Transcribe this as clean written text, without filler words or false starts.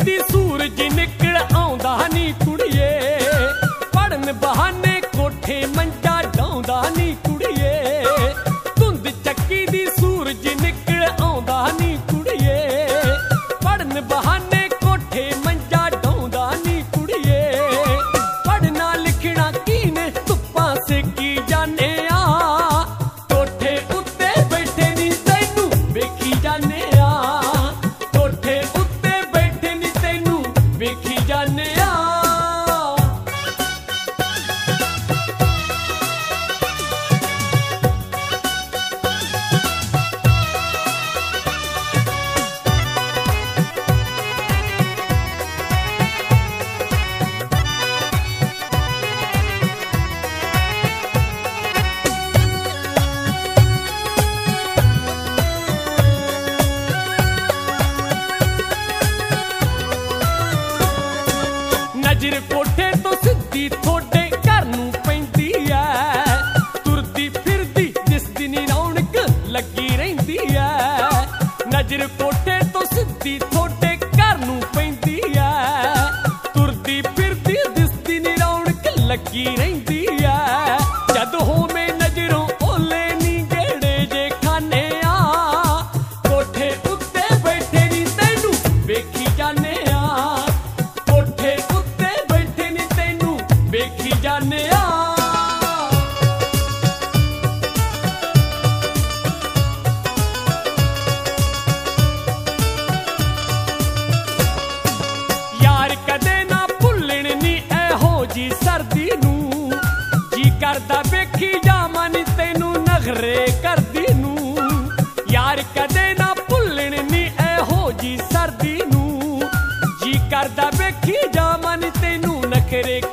दी सूरज निकल आउंदा नी कुड़िए, पढ़न बहाने कोठे मंजा डाउंदा नी कुड़िए। धुंद चक्की दी सूरज निकल आउंदा नी कुड़िए, पढ़न बहाने कोठे मंजा डाउंदा नी कुड़िए। पढ़ना लिखना कीने धुप्पां सेकी जाने आ, कोठे उत्ते बैठे नी तैनू वेखी जाने आ, कोठे उत्ते बैठे नी तैनू वेखी जाने आ। नजर कोठे तो सिद्धी थोड़े घर नूं पैंदी ऐ, तुरदी फिरदी जिस दिन रौनक लगी रहिंदी ऐ। नजर कोठे तो सिद्धी थोड़े घर नूं पैंदी ऐ, तुरदी फिरदी जिस दिन रौनक लगी रहिंदी ऐ। जद होवे नजरों ओले नी गेड़े जे खाने आ, कोठे उत्ते बैठे नी तैनू वेखी जाने आ, कोठे उत्ते बैठे नी तैनू वेखी जाने आ। यार कदे ना भुल्लण नी एहो जी सर्दी नूं, जी करदा वेखी जावां नी तैनू नखरे करदी नूं। यार कदे ना भुल्लण नी एहो जी सर्दी नूं, जी करदा वेखी जावां नी तैनू नखरे